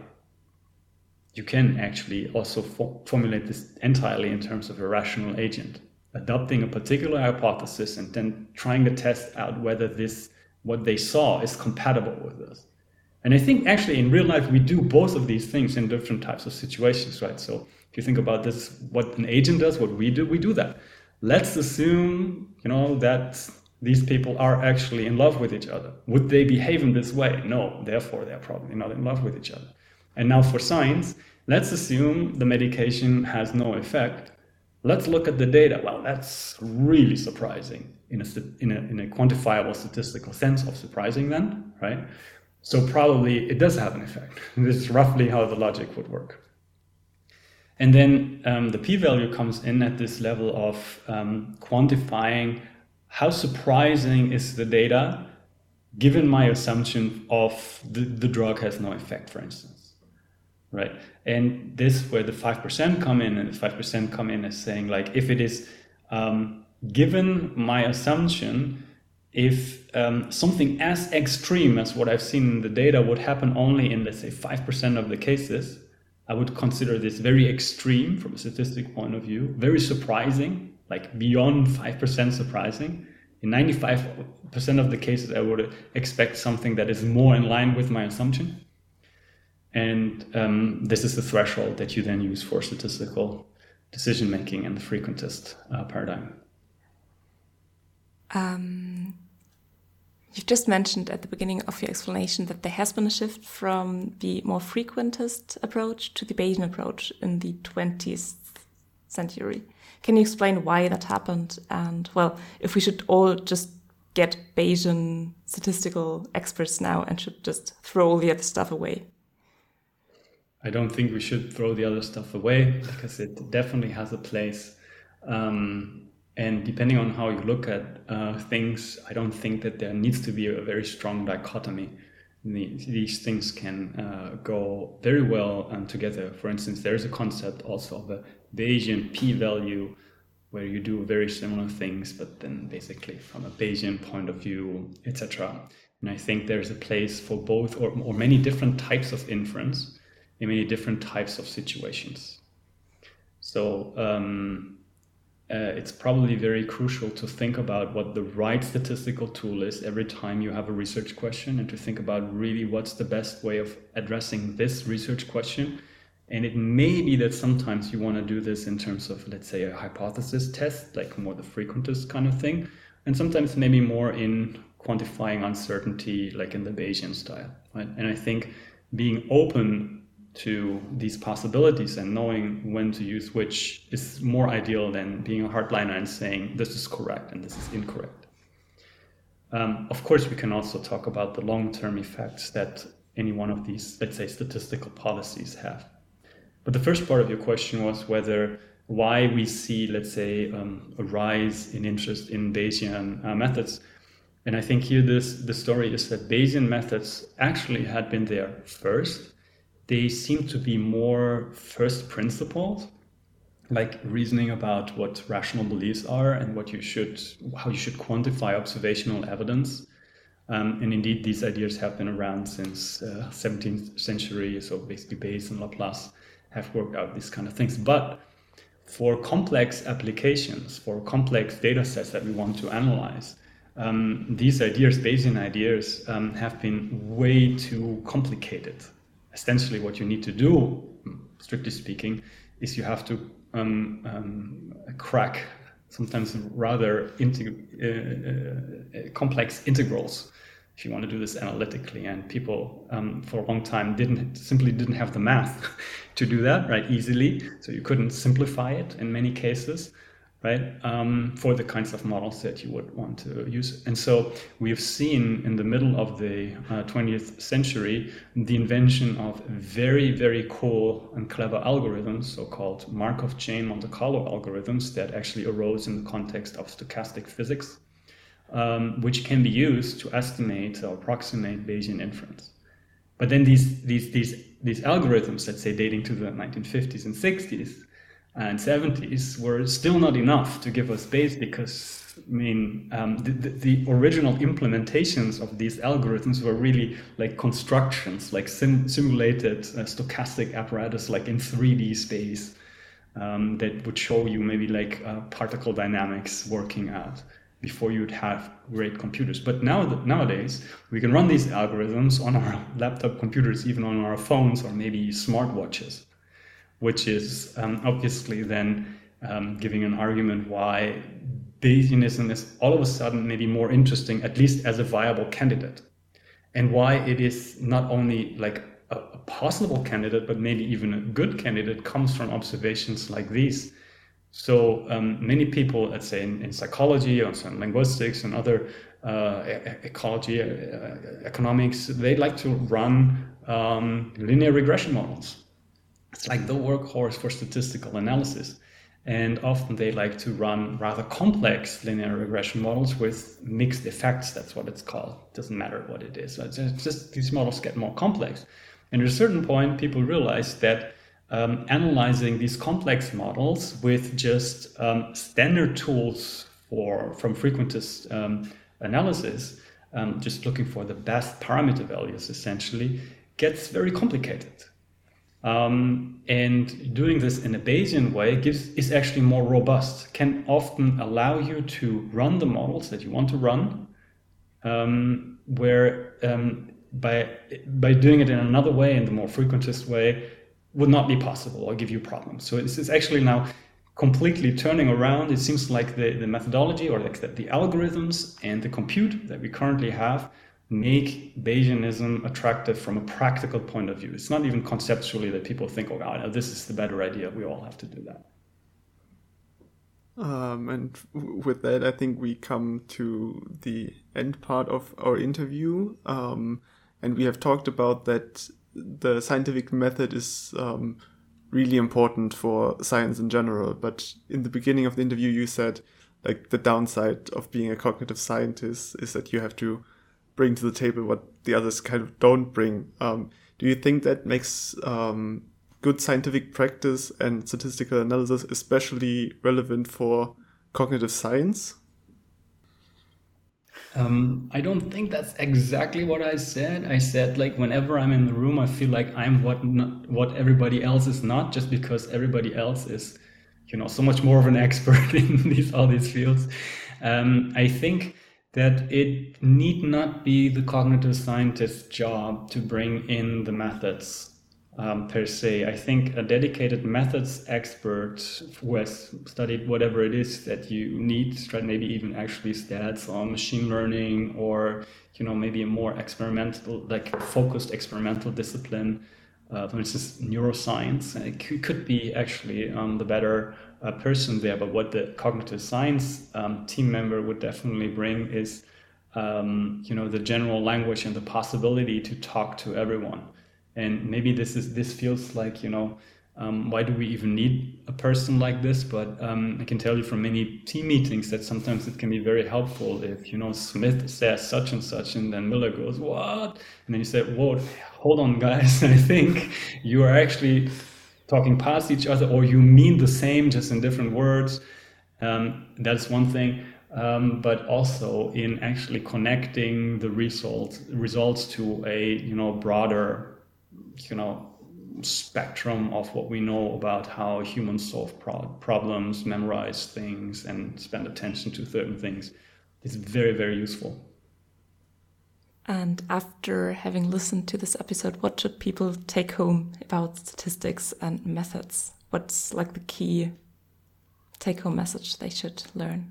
You can actually also fo- formulate this entirely in terms of a rational agent, adopting a particular hypothesis and then trying to test out whether this, what they saw, is compatible with this. And I think actually in real life, we do both of these things in different types of situations, right? So if you think about this, what an agent does, what we do, we do that. Let's assume, you know, that these people are actually in love with each other. Would they behave in this way? No, therefore they're probably not in love with each other. And now for science, let's assume the medication has no effect. Let's look at the data. Well, that's really surprising in a, in a, in a quantifiable statistical sense of surprising then, right? So probably it does have an effect. This is roughly how the logic would work. And then um, the p-value comes in at this level of um, quantifying how surprising is the data given my assumption of the, the drug has no effect, for instance, right? And this where the five percent come in, and the five percent come in as saying, like, if it is um, given my assumption, if um, something as extreme as what I've seen in the data would happen only in, let's say, five percent of the cases, I would consider this very extreme from a statistic point of view, very surprising, like beyond five percent surprising. In ninety-five percent of the cases, I would expect something that is more in line with my assumption. And um, this is the threshold that you then use for statistical decision-making in the frequentist uh, paradigm. Um, you've just mentioned at the beginning of your explanation that there has been a shift from the more frequentist approach to the Bayesian approach in the twentieth century. Can you explain why that happened? And, well, if we should all just get Bayesian statistical experts now and should just throw all the other stuff away? I don't think we should throw the other stuff away because it definitely has a place. Um, and depending on how you look at uh, things, I don't think that there needs to be a very strong dichotomy. These, these things can uh, go very well um, together. For instance, there's a concept also of a Bayesian p-value, where you do very similar things, but then basically from a Bayesian point of view, et cetera. And I think there's a place for both or, or many different types of inference in many different types of situations. So um, uh, it's probably very crucial to think about what the right statistical tool is every time you have a research question, and to think about really what's the best way of addressing this research question. And it may be that sometimes you want to do this in terms of, let's say, a hypothesis test, like more the frequentist kind of thing. And sometimes maybe more in quantifying uncertainty, like in the Bayesian style, right? And I think being open to these possibilities and knowing when to use which is more ideal than being a hardliner and saying this is correct and this is incorrect. Um, of course, we can also talk about the long-term effects that any one of these, let's say, statistical policies have. But the first part of your question was whether why we see, let's say, um, a rise in interest in Bayesian uh, methods. And I think here this the story is that Bayesian methods actually had been there first. They seem to be more first principles, like reasoning about what rational beliefs are and what you should, how you should quantify observational evidence. Um, and indeed, these ideas have been around since uh, seventeenth century. So basically, Bayes and Laplace have worked out these kind of things. But for complex applications, for complex data sets that we want to analyze, um, these ideas, Bayesian ideas, um, have been way too complicated. Essentially, what you need to do, strictly speaking, is you have to um, um, crack sometimes rather integ- uh, uh, complex integrals if you want to do this analytically. And people um, for a long time didn't simply didn't have the math to do that right easily. So you couldn't simplify it in many cases, right? Um, for the kinds of models that you would want to use. And so we've seen in the middle of the uh, twentieth century the invention of very, very cool and clever algorithms, so-called Markov chain Monte Carlo algorithms that actually arose in the context of stochastic physics, um, which can be used to estimate or approximate Bayesian inference. But then these, these, these, these algorithms, let's say dating to the nineteen fifties and sixties, and seventies were still not enough to give us Bayes, because I mean um, the, the, the original implementations of these algorithms were really like constructions, like sim simulated uh, stochastic apparatus, like in three D space, um, that would show you maybe like uh, particle dynamics working out before you'd have great computers. But now nowadays we can run these algorithms on our laptop computers, even on our phones or maybe smartwatches, which is um, obviously then um, giving an argument why Bayesianism is all of a sudden maybe more interesting, at least as a viable candidate, and why it is not only like a, a possible candidate, but maybe even a good candidate, comes from observations like these. So um, many people, let's say in, in psychology or in linguistics and other uh, ecology, uh, economics, they like to run um, linear regression models. It's like the workhorse for statistical analysis. And often they like to run rather complex linear regression models with mixed effects. That's what it's called. It doesn't matter what it is. It's just these models get more complex. And at a certain point, people realize that um, analyzing these complex models with just um, standard tools for from frequentist um, analysis, um, just looking for the best parameter values, essentially, gets very complicated. Um, and doing this in a Bayesian way gives is actually more robust, can often allow you to run the models that you want to run, um, where um, by by doing it in another way, in the more frequentist way, would not be possible or give you problems. So this is actually now completely turning around. It seems like the, the methodology or like the, the algorithms and the compute that we currently have make Bayesianism attractive from a practical point of view. It's not even conceptually that people think, oh, God, this is the better idea. We all have to do that. Um, and with that, I think we come to the end part of our interview. Um, and we have talked about that the scientific method is um, really important for science in general. But in the beginning of the interview, you said like the downside of being a cognitive scientist is that you have to bring to the table what the others kind of don't bring. Um, do you think that makes um, good scientific practice and statistical analysis especially relevant for cognitive science? Um, I don't think that's exactly what I said. I said, like, whenever I'm in the room, I feel like I'm what not, what everybody else is not, just because everybody else is, you know, so much more of an expert in these all these fields. Um, I think that it need not be the cognitive scientist's job to bring in the methods um, per se. I think a dedicated methods expert who has studied whatever it is that you need, maybe even actually stats on machine learning, or, you know, maybe a more experimental, like focused experimental discipline, uh, for instance, neuroscience, it could be actually um, the better uh, person there. But what the cognitive science um, team member would definitely bring is, um, you know, the general language and the possibility to talk to everyone. And maybe this is this feels like, you know, um, why do we even need a person like this? But um, I can tell you from many team meetings that sometimes it can be very helpful if, you know, Smith says such and such, and then Miller goes, what? And then you say, whoa, hold on, guys. I think you are actually talking past each other, or you mean the same, just in different words. Um, that's one thing. Um, but also in actually connecting the results results to a, you know, broader, you know, spectrum of what we know about how humans solve pro- problems, memorize things, and spend attention to certain things. It's very, very useful. And after having listened to this episode, what should people take home about statistics and methods? What's like the key take-home message they should learn?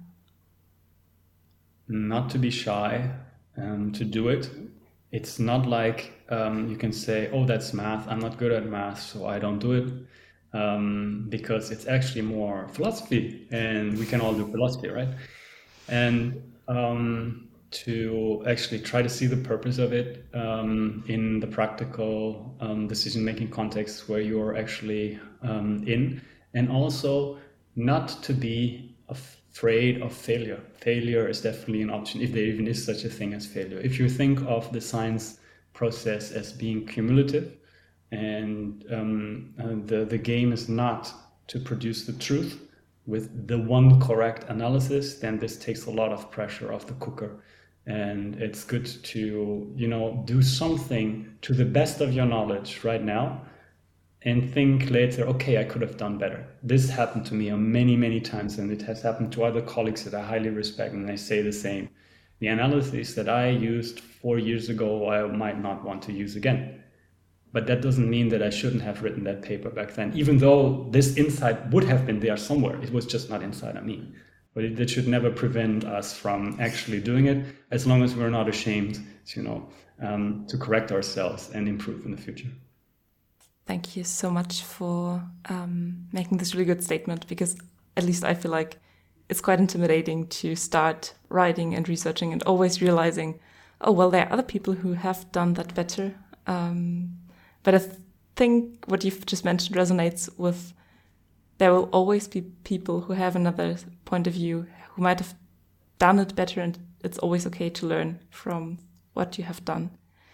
Not to be shy, um, to do it. It's not like um, you can say, oh, that's math. I'm not good at math, so I don't do it. Um, because it's actually more philosophy, and we can all do philosophy, right? And um, to actually try to see the purpose of it um, in the practical um, decision-making context where you're actually um, in, and also not to be afraid of failure. Failure is definitely an option, if there even is such a thing as failure. If you think of the science process as being cumulative, and um, uh, the, the game is not to produce the truth with the one correct analysis, then this takes a lot of pressure off the cooker. And it's good to, you know, do something to the best of your knowledge right now, and think later, okay, I could have done better. This happened to me many, many times, and it has happened to other colleagues that I highly respect, and they say the same. The analysis that I used four years ago, I might not want to use again. But that doesn't mean that I shouldn't have written that paper back then, even though this insight would have been there somewhere. It was just not inside of me. But it, it should never prevent us from actually doing it, as long as we're not ashamed, you know, um, to correct ourselves and improve in the future. Thank you so much for um, making this really good statement, because at least I feel like it's quite intimidating to start writing and researching and always realizing, oh, well, there are other people who have done that better. Um, but I th- think what you've just mentioned resonates with, there will always be people who have another point of view, who might have done it better, and it's always okay to learn from what you have done.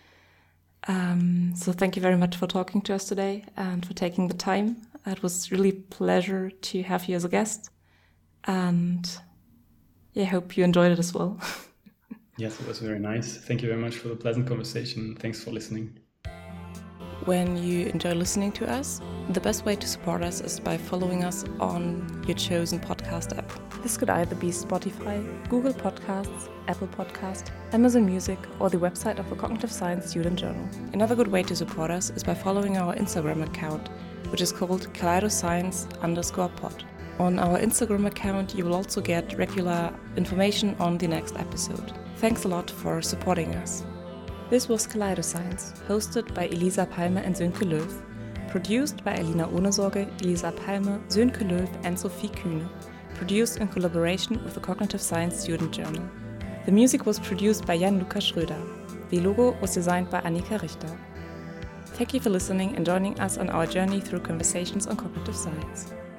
Um, so thank you very much for talking to us today and for taking the time. It was really a pleasure to have you as a guest. And yeah, I hope you enjoyed it as well. Yes, it was very nice. Thank you very much for the pleasant conversation. Thanks for listening. When you enjoy listening to us, the best way to support us is by following us on your chosen podcast app. This could either be Spotify, Google Podcasts, Apple Podcast, Amazon Music, or the website of the Cognitive Science Student Journal. Another good way to support us is by following our Instagram account, which is called kaleidoscience underscore pod. On our Instagram account, you will also get regular information on the next episode. Thanks a lot for supporting us. This was Kaleidoscience, hosted by Elisa Palmer and Sönke Löw, produced by Alina Ohnesorge, Elisa Palmer, Sönke Löw, and Sophie Kühne, produced in collaboration with the Cognitive Science Student Journal. The music was produced by Jan-Lukas Schröder. The logo was designed by Annika Richter. Thank you for listening and joining us on our journey through conversations on cognitive science.